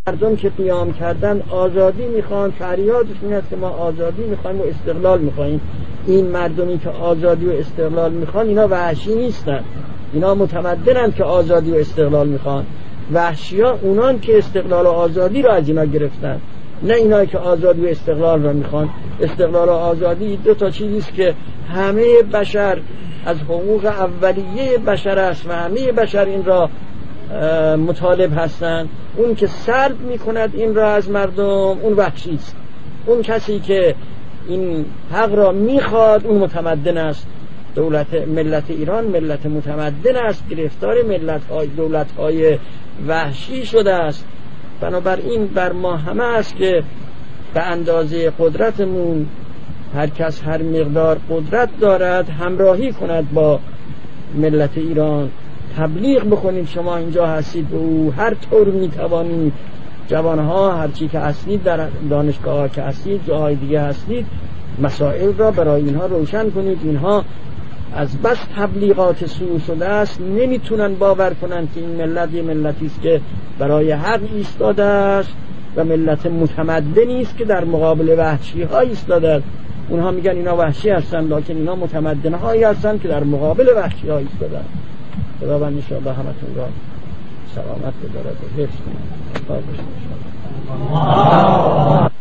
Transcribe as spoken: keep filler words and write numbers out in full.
مردم که قیام کردن آزادی میخوان، فریادشون این است که ما آزادی میخوایم و استقلال میخوایم. این مردمی که آزادی و استقلال میخوان اینا وحشی نیستن، اینا متمدنن که آزادی و استقلال میخوان. وحشی‌ها اونان که استقلال و آزادی رو از اینا گرفتن، نه اینا که آزادی و استقلال رو میخوان. استقلال و آزادی دو تا چیزی است که همه بشر از حقوق اولیه بشر است و همه بشر این را مطالب هستند. اون که سلب میکند این را از مردم اون وحشی است. اون کسی که این حق را میخواد اون متمدن است. دولت ملت ایران ملت متمدن است، گرفتار ملت های دولت های وحشی شده است. بنابراین بر ما همه است که به اندازه قدرتمون هر کس هر مقدار قدرت دارد همراهی کند با ملت ایران، تبلیغ بکنید شما اینجا هستید و او هر طور میتوانید. جوانها هرچی که هستید در دانشگاه ها که هستید جاهای دیگه هستید مسائل را برای اینها روشن کنید. اینها از بس تبلیغات سو شده است نمیتونن باور کنن که این ملت یه ملتی است که برای حق ایستاده است و ملت متمدنی است که در مقابل وحشی ها ایستاده است. اونها میگن اینا وحشی هستن لکن اینا متمدن هایی هستن که در مقابل وحشی ها ایستاده است. خداوند انشاءالله همتون را سلامت بدارد و حفظ کنید.